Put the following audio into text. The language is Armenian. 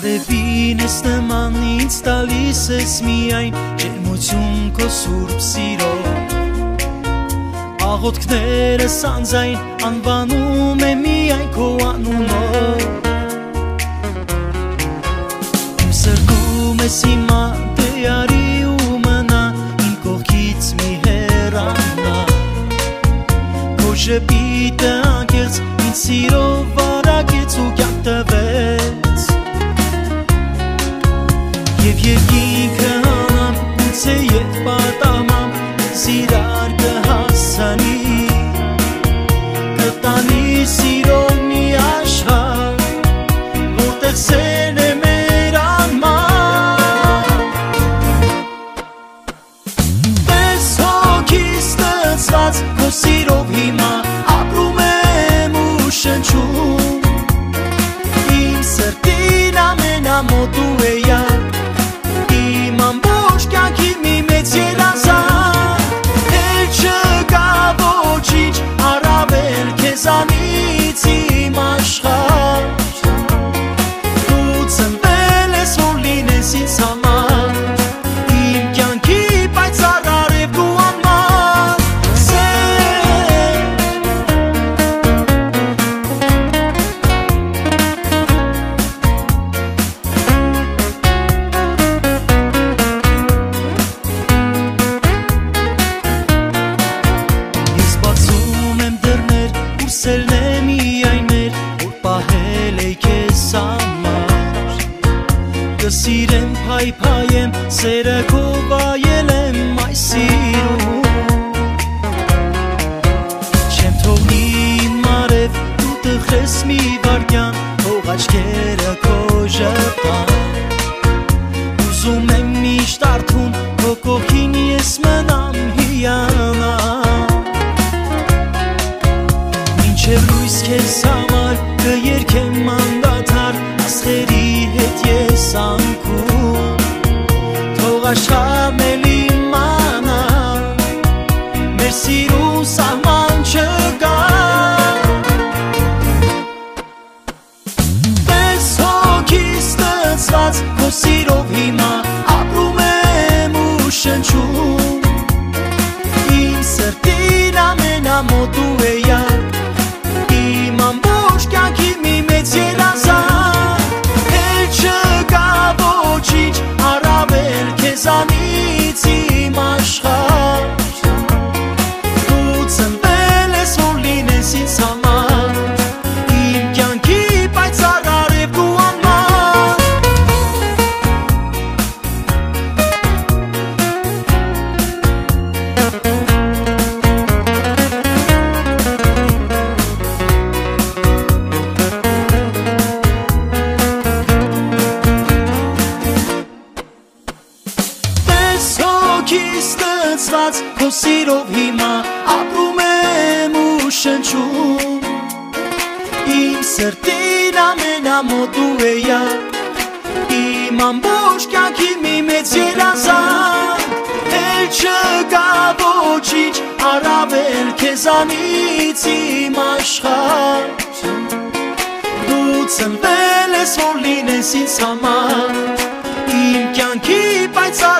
Արևին ես նման ինձ տալիս ես միայն ջերմություն քո սուրբ սիրով Աղոթքներս անձայն անվանում եմ միայն քո անունով Իմ սրտում ես հիմա դե արի ու մնա իմ կողքից մի հեռանա Քո ժպիտը անկեղծ ինձ սիրով վարակեց ու կյանք տվեց Եվ երկինքը հանամ, գուցե ետ պատամամ, սիրար կհասանի Կտանի սիրով մի աշխարհ, որտեղ սերն է մեր անմար Պես հոգիս ստացված, քո սիրով հիմա ապրում եմ ու շնչում Իմ սրտին ամենամոտ դու է յար Քեզանից իմ աշխարհ Դու ծնվել ես որ լինես ինձ համար Իմ կյանքի պայծառ արև դու անմար Ես բացում եմ դռներ Սերն է միայն մեր, որ պահել է քեզ համար Կսիրեմ, փայփայեմ, սերը քո վայել եմ այս սիրում Չեմ թողնի իմ մարև, դու տխրես մի վայրկյան Թող աչքերը քո ժպտան Ուզում եմ միշտ արթուն, քո կողքին ես մնամ հիանա Մինչև լույս քեզ համար կերքեմ անդադար Աստղերի հետ ես անկում Թող աշխարհն էլ իմանա Մեր սիրուն սահման չկա Պես հոգիս ստացված քո սիրով հիմա ապրում եմ ու շնչում Իմ սրտին ամենամոտ դու է յար Ամբողջ կյանքի մի մեծ երազանք Էլ չկա ոչինչ առավել քեզանից իմ աշխարհ Դու ծնվել ես որ լինես ինձ համար Իմ կյանքի պայծառ արև դու անմար Ստացված քո սիրով հիմա ապրում եմ ու շնչում Իմ սրտին ամենամոտ դու է յար Իմ ամբողջ կյանքի մի մեծ երազանք Էլ չկա ոչինչ առավել քեզանից իմ աշխարհ Դու ծնվել ես որ լինես ինձ համար Իմ կյանքի պայծառ